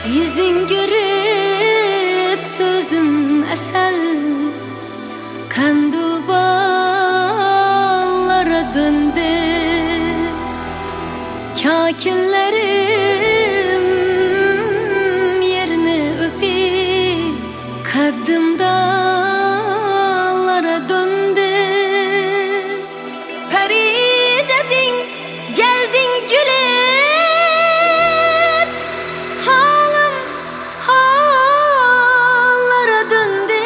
Yüzün görüp sözüm esel, kandu bağlara döndü. Kakillerim yerini öpüp kaddım dağlara döndü. Peri dedin, geldin gülüp, halim hallara döndü.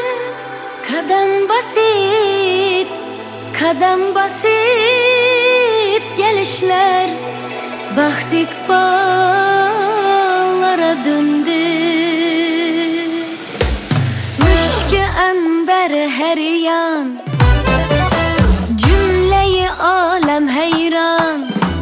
Kadem basit gelişler baktık bağlara döndü. Müşkü enber her yan, cümleyi alem heyran.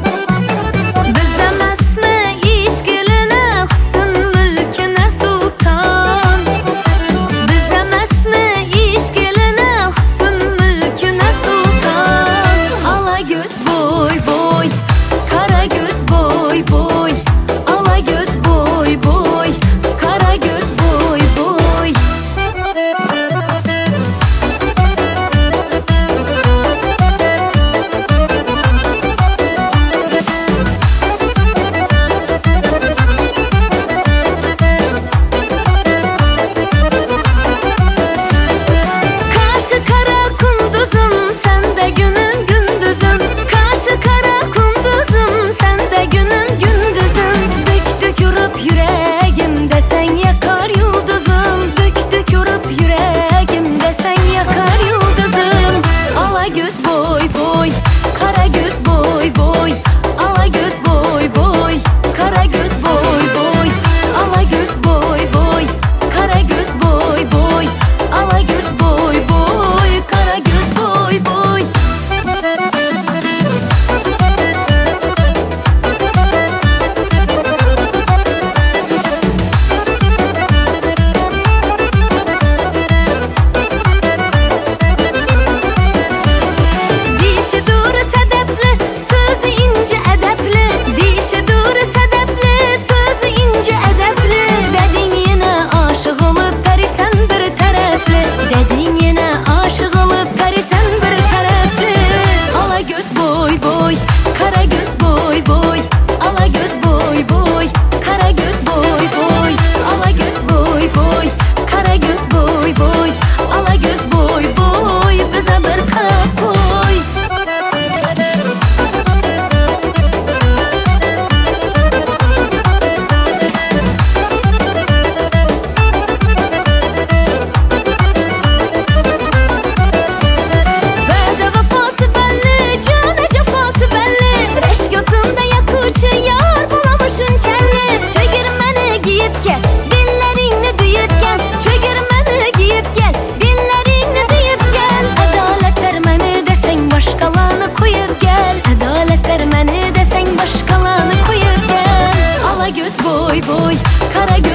Bizemezme işgiline, husn mülküne sultan. Bizemezme işgiline, husn mülküne sultan. Ala göz boy boy, kara göz boy boy. Ala göz boy boy, kara göz boy boy. Karşı kara kunduzum, sen de günüm gündüzüm. Karşı kara kunduzum, sen de günüm gündüzüm. Dök dök yorup yüreğimde, sen yakar yıldızım. Dök dök yorup yüreğimde, sen yakar yıldızım. Ala göz boy boy, kara göz boy boy. Ala göz boy boy, kara göz boy boy. Ala göz boy boy, kara göz boy boy. Ala göz boy boy, kara göz boy boy. Dişi doğru sedepli, sözü ince edepli. Dişi doğru sedepli, sözü ince edepli. Dedin yine aşık olup perisen bir taraflı. Dedin yine aşık olup perisen bir taraflı. Ala göz boy boy, kara göz boy boy. Ala göz boy boy, kara göz boy boy. Ala göz boy boy, kara göz boy boy. Ala göz boy boy, bize bir kara koy. Vədə vəfası bəlli, canə cəfası bəlli. Reşk yotunda yakıcı yar bulamışın kəlli. Çögirməni giyip gel, dillerini duyup gel. Çögirməni giyip gel, dillerini duyup gel. Adalet verməni desen başkalarını koyup gel. Adalet verməni desen başkalarını koyup gel. Ala göz boy boy, kara göz